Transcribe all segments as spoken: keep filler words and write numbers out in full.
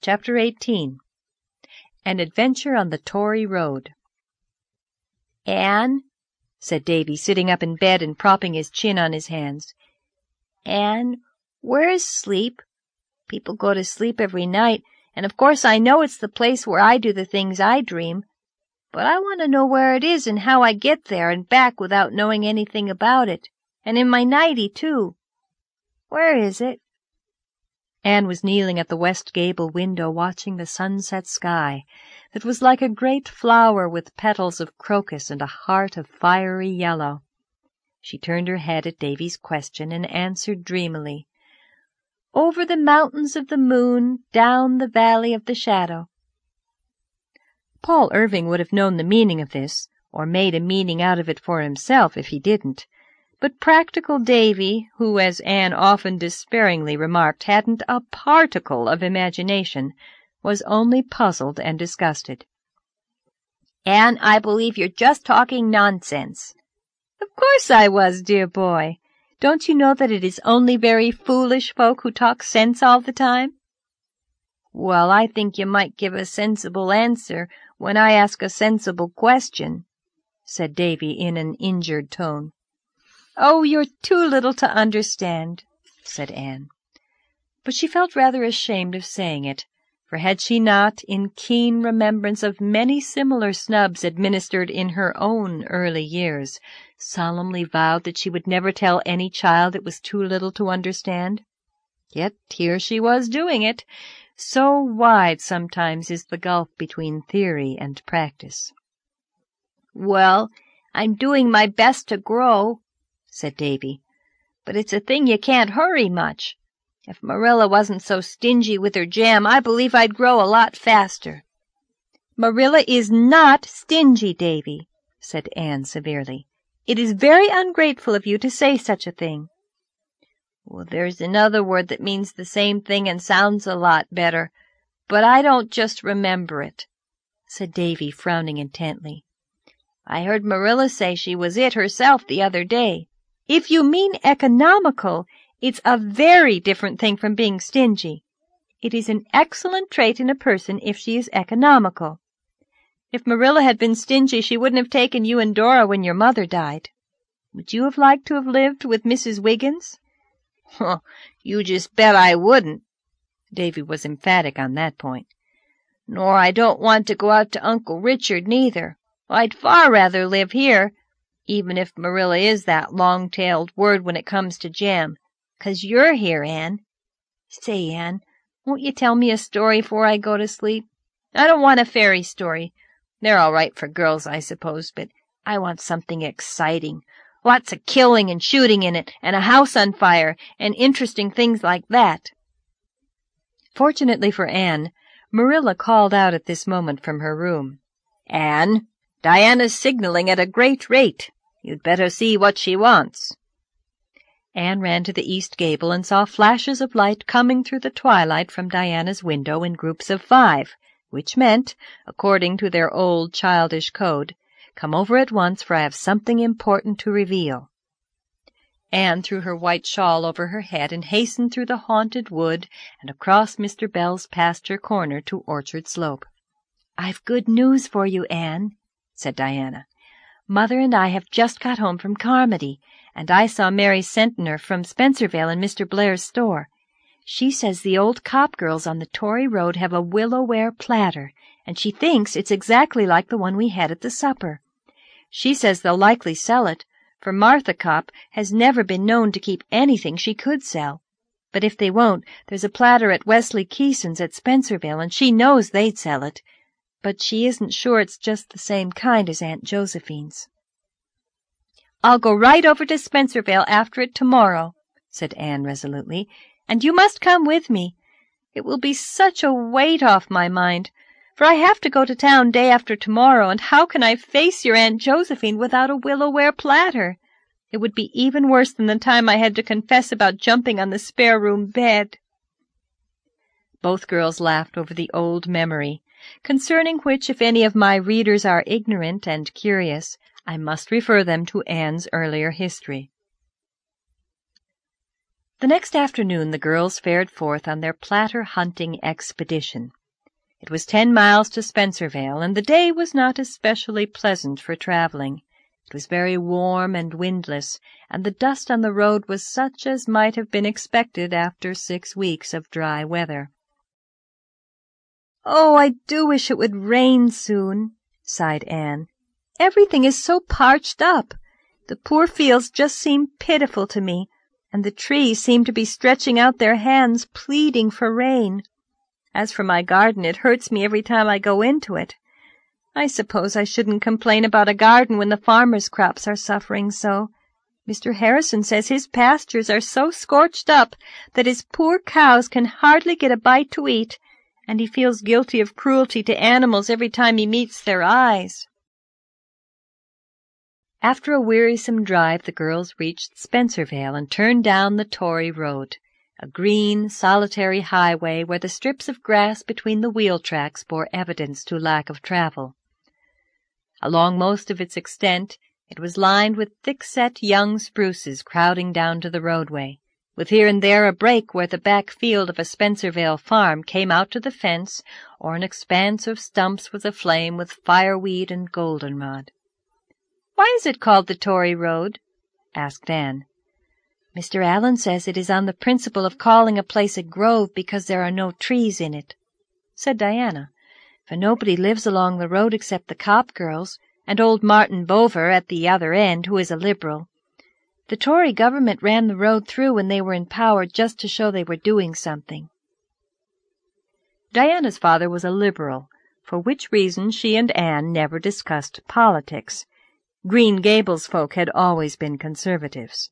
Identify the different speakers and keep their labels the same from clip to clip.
Speaker 1: Chapter eighteen. An Adventure on the Tory Road. "Anne," said Davy, sitting up in bed and propping his chin on his hands. "Anne, where is sleep? People go to sleep every night, and of course I know it's the place where I do the things I dream. But I want to know where it is and how I get there and back without knowing anything about it, and in my nightie, too. Where is it?" Anne was kneeling at the west gable window watching the sunset sky that was like a great flower with petals of crocus and a heart of fiery yellow. She turned her head at Davy's question and answered dreamily, "Over the mountains of the moon, down the valley of the shadow." Paul Irving would have known the meaning of this, or made a meaning out of it for himself if he didn't. But practical Davy, who, as Anne often despairingly remarked, hadn't a particle of imagination, was only puzzled and disgusted. "Anne, I believe you're just talking nonsense." "Of course I was, dear boy. Don't you know that it is only very foolish folk who talk sense all the time?" "Well, I think you might give a sensible answer when I ask a sensible question," said Davy in an injured tone. "Oh, you're too little to understand," said Anne. But she felt rather ashamed of saying it, for had she not, in keen remembrance of many similar snubs administered in her own early years, solemnly vowed that she would never tell any child it was too little to understand? Yet here she was doing it. So wide sometimes is the gulf between theory and practice. "Well, I'm doing my best to grow," said Davy, "but it's a thing you can't hurry much. If Marilla wasn't so stingy with her jam, I believe I'd grow a lot faster." "Marilla is not stingy, Davy," said Anne severely. "It is very ungrateful of you to say such a thing." "Well, there's another word that means the same thing and sounds a lot better, but I don't just remember it," said Davy, frowning intently. "I heard Marilla say she was it herself the other day." "If you mean economical, it's a very different thing from being stingy. It is an excellent trait in a person if she is economical. If Marilla had been stingy, she wouldn't have taken you and Dora when your mother died. Would you have liked to have lived with Missus Wiggins?" "Oh, you just bet I wouldn't." Davy was emphatic on that point. "Nor I don't want to go out to Uncle Richard, neither. I'd far rather live here, even if Marilla is that long-tailed word when it comes to jam, 'cause you're here, Anne. Say, Anne, won't you tell me a story before I go to sleep? I don't want a fairy story. They're all right for girls, I suppose, but I want something exciting. Lots of killing and shooting in it, and a house on fire, and interesting things like that." Fortunately for Anne, Marilla called out at this moment from her room, "Anne, Diana's signaling at a great rate. You'd better see what she wants." Anne ran to the east gable and saw flashes of light coming through the twilight from Diana's window in groups of five, which meant, according to their old childish code, "Come over at once, for I have something important to reveal." Anne threw her white shawl over her head and hastened through the haunted wood and across Mister Bell's pasture corner to Orchard Slope. "I've good news for you, Anne," said Diana. "Mother and I have just got home from Carmody, and I saw Mary Centner from Spencervale in Mister Blair's store. She says the old Copp girls on the Tory Road have a willow-ware platter, and she thinks it's exactly like the one we had at the supper. She says they'll likely sell it, for Martha Copp has never been known to keep anything she could sell. But if they won't, there's a platter at Wesley Keeson's at Spencervale, and she knows they'd sell it. But she isn't sure it's just the same kind as Aunt Josephine's." "I'll go right over to Spencervale after it tomorrow," said Anne resolutely, "and you must come with me. It will be such a weight off my mind, for I have to go to town day after tomorrow, and how can I face your Aunt Josephine without a willow-ware platter? It would be even worse than the time I had to confess about jumping on the spare-room bed." Both girls laughed over the old memory, concerning which, if any of my readers are ignorant and curious, I must refer them to Anne's earlier history. The next afternoon the girls fared forth on their platter hunting expedition. It was ten miles to Spencervale, and the day was not especially pleasant for traveling. It was very warm and windless, and the dust on the road was such as might have been expected after six weeks of dry weather. "Oh, I do wish it would rain soon," sighed Anne. "Everything is so parched up. The poor fields just seem pitiful to me, and the trees seem to be stretching out their hands, pleading for rain. As for my garden, it hurts me every time I go into it. I suppose I shouldn't complain about a garden when the farmers' crops are suffering so. Mister Harrison says his pastures are so scorched up that his poor cows can hardly get a bite to eat, and he feels guilty of cruelty to animals every time he meets their eyes." After a wearisome drive, the girls reached Spencervale and turned down the Torrey Road, a green, solitary highway where the strips of grass between the wheel tracks bore evidence to lack of travel. Along most of its extent, it was lined with thick-set young spruces crowding down to the roadway, with here and there a break where the back field of a Spencervale farm came out to the fence, or an expanse of stumps was aflame with fireweed and goldenrod. "Why is it called the Torrey Road?" asked Anne. "Mister Allen says it is on the principle of calling a place a grove because there are no trees in it," said Diana, "for nobody lives along the road except the Copp girls, and old Martin Bover at the other end, who is a Liberal. The Tory government ran the road through when they were in power just to show they were doing something." Diana's father was a Liberal, for which reason she and Anne never discussed politics. Green Gables folk had always been Conservatives.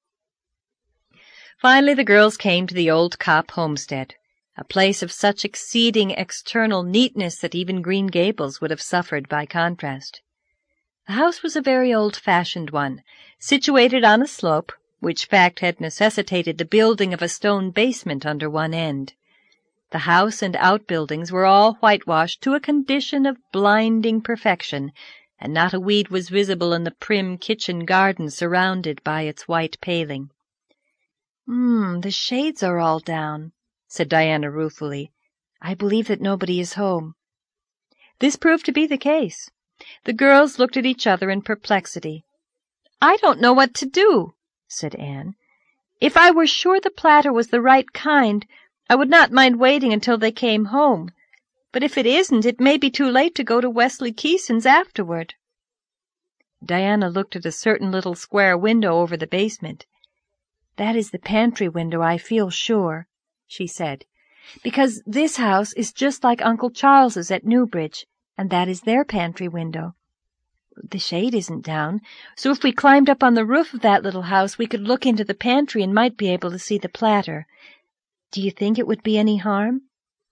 Speaker 1: Finally the girls came to the old Copp homestead, a place of such exceeding external neatness that even Green Gables would have suffered by contrast. The house was a very old-fashioned one, situated on a slope, which fact had necessitated the building of a stone basement under one end. The house and outbuildings were all whitewashed to a condition of blinding perfection, and not a weed was visible in the prim kitchen garden surrounded by its white paling. "Hmm, the shades are all down," said Diana ruefully. "I believe that nobody is home." This proved to be the case. The girls looked at each other in perplexity. "I don't know what to do," said Anne. "If I were sure the platter was the right kind, I would not mind waiting until they came home. But if it isn't, it may be too late to go to Wesley Keeson's afterward." Diana looked at a certain little square window over the basement. "That is the pantry window, I feel sure," she said, "because this house is just like Uncle Charles's at Newbridge, and that is their pantry window. The shade isn't down, so if we climbed up on the roof of that little house we could look into the pantry and might be able to see the platter. Do you think it would be any harm?"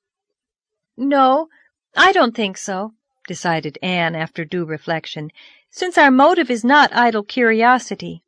Speaker 1: "No, I don't think so," decided Anne after due reflection, "since our motive is not idle curiosity."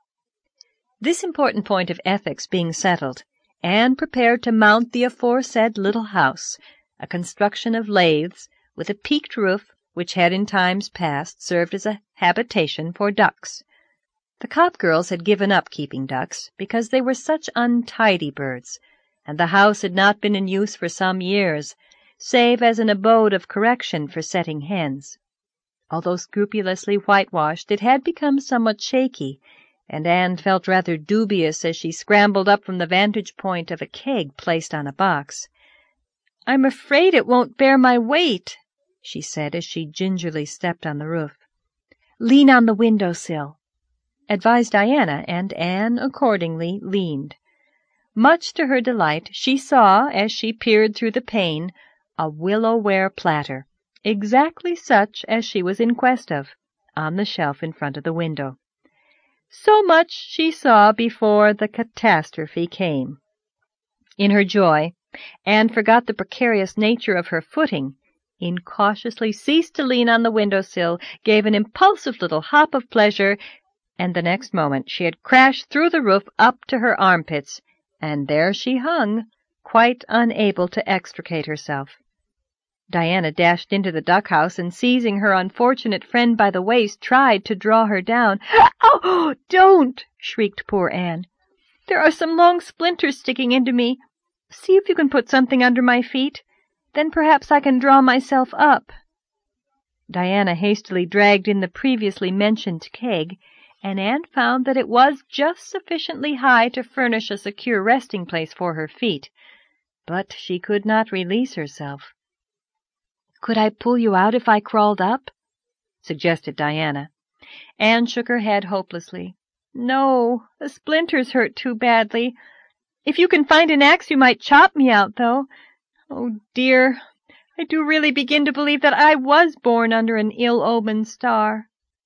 Speaker 1: This important point of ethics being settled, Anne prepared to mount the aforesaid little house, a construction of laths, with a peaked roof, which had in times past served as a habitation for ducks. The Copp girls had given up keeping ducks, because they were such untidy birds, and the house had not been in use for some years, save as an abode of correction for setting hens. Although scrupulously whitewashed, it had become somewhat shaky, and Anne felt rather dubious as she scrambled up from the vantage point of a keg placed on a box. "I'm afraid it won't bear my weight," she said as she gingerly stepped on the roof. "Lean on the window-sill," advised Diana, and Anne accordingly leaned. Much to her delight, she saw, as she peered through the pane, a willow-ware platter, exactly such as she was in quest of, on the shelf in front of the window. So much she saw before the catastrophe came. In her joy, Anne forgot the precarious nature of her footing, incautiously ceased to lean on the window-sill, gave an impulsive little hop of pleasure, and the next moment she had crashed through the roof up to her armpits, and there she hung, quite unable to extricate herself. Diana dashed into the duck-house, and seizing her unfortunate friend by the waist, tried to draw her down. "Oh, don't!" shrieked poor Anne. There are some long splinters sticking into me. See if you can put something under my feet. Then perhaps I can draw myself up." Diana hastily dragged in the previously mentioned keg, and Anne found that it was just sufficiently high to furnish a secure resting place for her feet, but she could not release herself. "Could I pull you out if I crawled up?" suggested Diana. Anne shook her head hopelessly. "No, the splinters hurt too badly. If you can find an axe you might chop me out, though. Oh, dear, I do really begin to believe that I was born under an ill-omened star."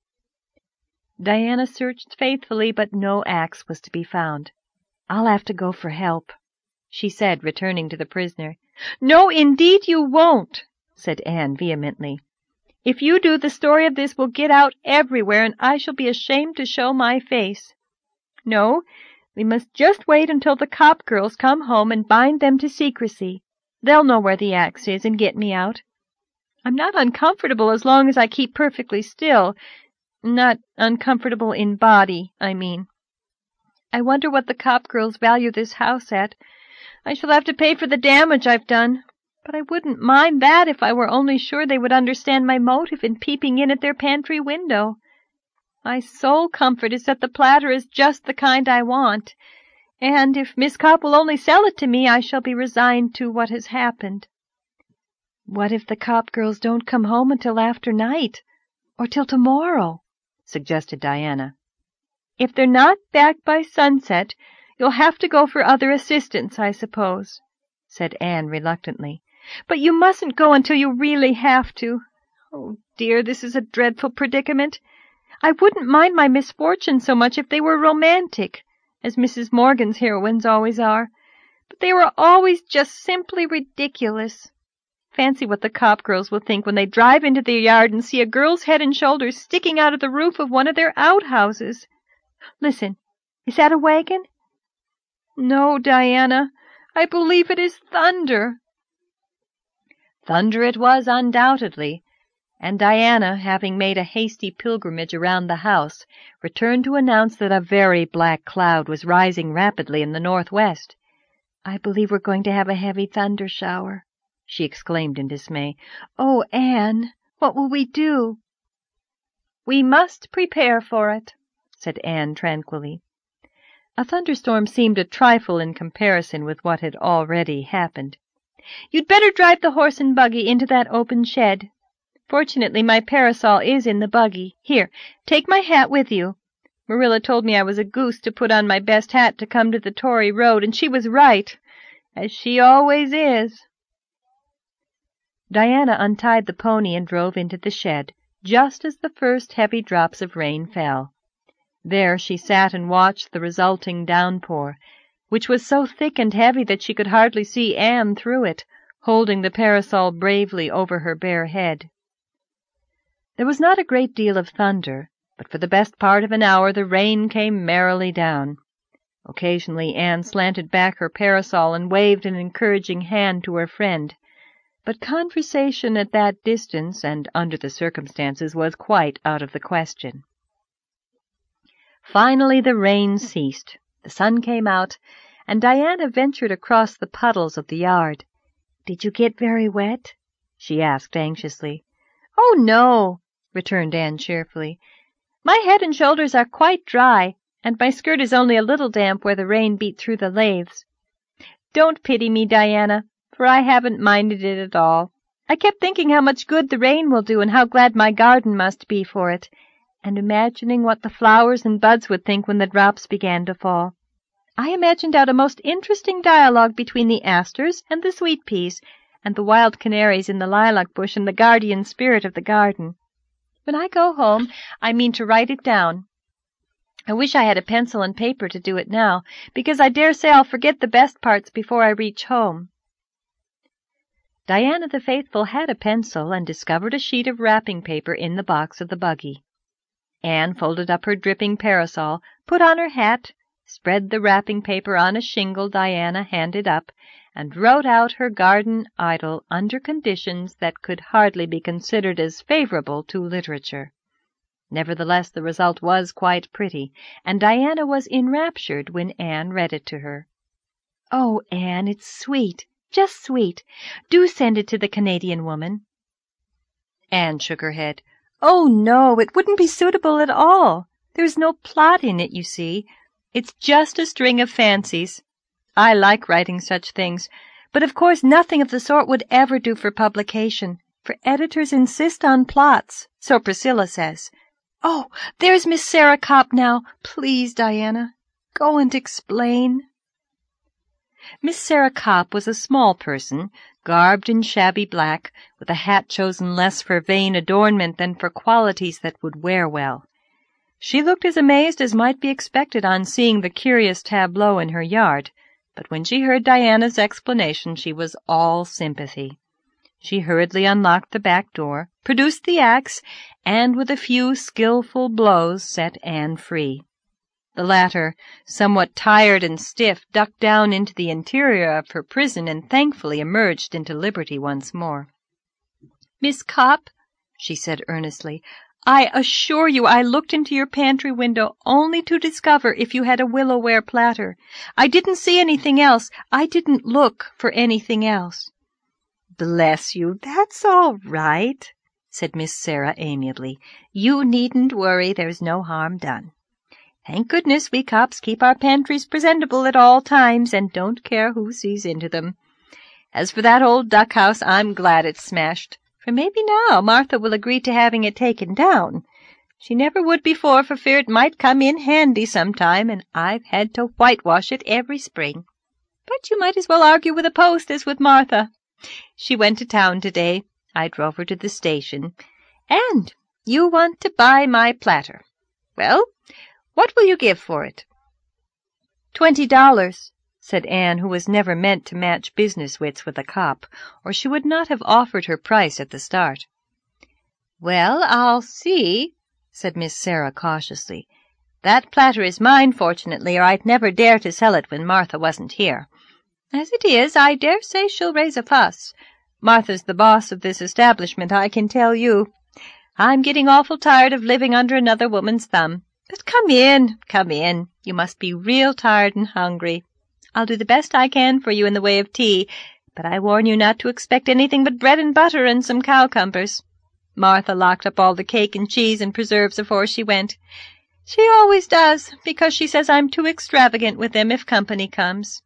Speaker 1: Diana searched faithfully, but no axe was to be found. "I'll have to go for help," she said, returning to the prisoner. "No, indeed you won't," said Anne vehemently. "If you do, the story of this will get out everywhere, and I shall be ashamed to show my face. No, we must just wait until the Copp girls come home and bind them to secrecy. They'll know where the axe is and get me out. I'm not uncomfortable as long as I keep perfectly still. Not uncomfortable in body, I mean. I wonder what the Copp girls value this house at. I shall have to pay for the damage I've done. But I wouldn't mind that if I were only sure they would understand my motive in peeping in at their pantry window. My sole comfort is that the platter is just the kind I want, and if Miss Copp will only sell it to me, I shall be resigned to what has happened." "What if the Copp girls don't come home until after night, or till tomorrow?" suggested Diana. "If they're not back by sunset, you'll have to go for other assistance, I suppose," said Anne reluctantly. "But you mustn't go until you really have to. Oh, dear, this is a dreadful predicament. I wouldn't mind my misfortune so much if they were romantic, as Missus Morgan's heroines always are, but they were always just simply ridiculous. Fancy what the Copp girls will think when they drive into their yard and see a girl's head and shoulders sticking out of the roof of one of their outhouses. Listen, is that a wagon?" "No, Diana, I believe it is thunder." Thunder it was undoubtedly, and Diana, having made a hasty pilgrimage around the house, returned to announce that a very black cloud was rising rapidly in the northwest. "I believe we're going to have a heavy thunder shower," she exclaimed in dismay. "Oh, Anne, what will we do?" "We must prepare for it," said Anne tranquilly. A thunderstorm seemed a trifle in comparison with what had already happened. "You'd better drive the horse and buggy into that open shed. Fortunately, my parasol is in the buggy. Here, take my hat with you. Marilla told me I was a goose to put on my best hat to come to the Tory Road, and she was right, as she always is." Diana untied the pony and drove into the shed, just as the first heavy drops of rain fell. There she sat and watched the resulting downpour, which was so thick and heavy that she could hardly see Anne through it, holding the parasol bravely over her bare head. There was not a great deal of thunder, but for the best part of an hour the rain came merrily down. Occasionally Anne slanted back her parasol and waved an encouraging hand to her friend, but conversation at that distance and under the circumstances was quite out of the question. Finally the rain ceased, the sun came out, and Diana ventured across the puddles of the yard. "Did you get very wet?" she asked anxiously. "Oh, no," returned Anne cheerfully. "My head and shoulders are quite dry, and my skirt is only a little damp where the rain beat through the laths. Don't pity me, Diana, for I haven't minded it at all. I kept thinking how much good the rain will do and how glad my garden must be for it, and imagining what the flowers and buds would think when the drops began to fall. I imagined out a most interesting dialogue between the asters and the sweet peas and the wild canaries in the lilac bush and the guardian spirit of the garden. When I go home, I mean to write it down. I wish I had a pencil and paper to do it now, because I dare say I'll forget the best parts before I reach home." Diana the Faithful had a pencil and discovered a sheet of wrapping paper in the box of the buggy. Anne folded up her dripping parasol, put on her hat, spread the wrapping paper on a shingle Diana handed up, and wrote out her garden idyll under conditions that could hardly be considered as favorable to literature. Nevertheless, the result was quite pretty, and Diana was enraptured when Anne read it to her. "Oh, Anne, it's sweet, just sweet. Do send it to the Canadian woman." Anne shook her head. "Oh, no, it wouldn't be suitable at all. There's no plot in it, you see. It's just a string of fancies. I like writing such things, but of course nothing of the sort would ever do for publication, for editors insist on plots, so Priscilla says. Oh, there's Miss Sarah Copp now. Please, Diana, go and explain." Miss Sarah Copp was a small person, garbed in shabby black, with a hat chosen less for vain adornment than for qualities that would wear well. She looked as amazed as might be expected on seeing the curious tableau in her yard, but when she heard Diana's explanation she was all sympathy. She hurriedly unlocked the back door, produced the axe, and with a few skilful blows set Anne free. The latter, somewhat tired and stiff, ducked down into the interior of her prison and thankfully emerged into liberty once more. "Miss Copp," she said earnestly, "I assure you I looked into your pantry window only to discover if you had a willow-ware platter. I didn't see anything else. I didn't look for anything else." "Bless you, that's all right," said Miss Sarah amiably. "You needn't worry, there's no harm done. Thank goodness we Copps keep our pantries presentable at all times and don't care who sees into them. As for that old duck-house, I'm glad it's smashed, for maybe now Martha will agree to having it taken down. She never would before for fear it might come in handy sometime, and I've had to whitewash it every spring. But you might as well argue with a post as with Martha. She went to town today. I drove her to the station. And you want to buy my platter. Well, what will you give for it?" Twenty dollars, said Anne, who was never meant to match business wits with a Copp, or she would not have offered her price at the start. "Well, I'll see," said Miss Sarah cautiously. "That platter is mine, fortunately, or I'd never dare to sell it when Martha wasn't here. As it is, I dare say she'll raise a fuss. Martha's the boss of this establishment, I can tell you. I'm getting awful tired of living under another woman's thumb. But come in, come in. You must be real tired and hungry. I'll do the best I can for you in the way of tea, but I warn you not to expect anything but bread and butter and some cowcumbers. Martha locked up all the cake and cheese and preserves afore she went. She always does, because she says I'm too extravagant with them if company comes."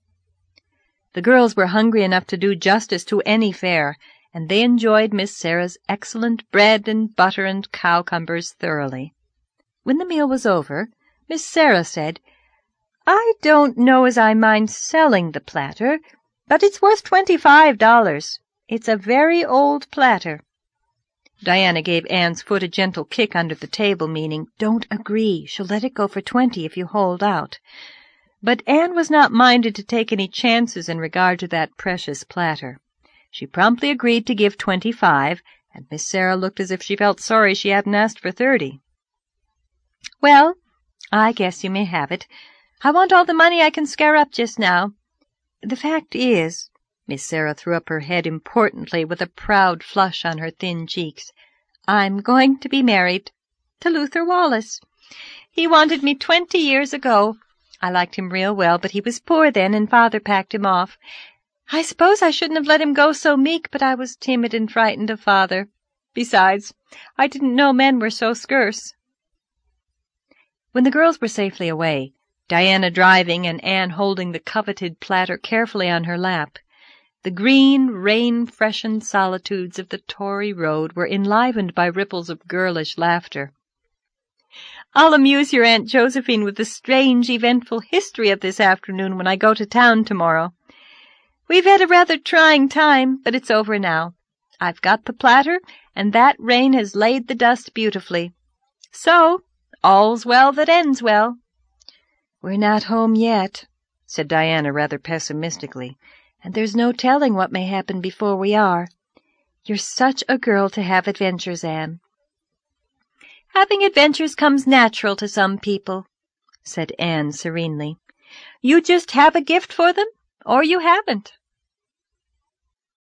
Speaker 1: The girls were hungry enough to do justice to any fare, and they enjoyed Miss Sarah's excellent bread and butter and cowcumbers thoroughly. When the meal was over, Miss Sarah said, "I don't know as I mind selling the platter, but it's worth twenty-five dollars. It's a very old platter." Diana gave Anne's foot a gentle kick under the table, meaning, "Don't agree. She'll let it go for twenty if you hold out." But Anne was not minded to take any chances in regard to that precious platter. She promptly agreed to give twenty-five, and Miss Sarah looked as if she felt sorry she hadn't asked for thirty. "Well, I guess you may have it. I want all the money I can scare up just now. The fact is," Miss Sarah threw up her head importantly with a proud flush on her thin cheeks, "I'm going to be married to Luther Wallace. He wanted me twenty years ago. I liked him real well, but he was poor then, and Father packed him off. I suppose I shouldn't have let him go so meek, but I was timid and frightened of Father. Besides, I didn't know men were so scarce." When the girls were safely away, Diana driving and Anne holding the coveted platter carefully on her lap, the green, rain-freshened solitudes of the Tory road were enlivened by ripples of girlish laughter. "I'll amuse your Aunt Josephine with the strange, eventful history of this afternoon when I go to town tomorrow. We've had a rather trying time, but it's over now. I've got the platter, and that rain has laid the dust beautifully. So, all's well that ends well." "We're not home yet," said Diana rather pessimistically, "and there's no telling what may happen before we are. You're such a girl to have adventures, Anne." "Having adventures comes natural to some people," said Anne serenely. "You just have a gift for them, or you haven't.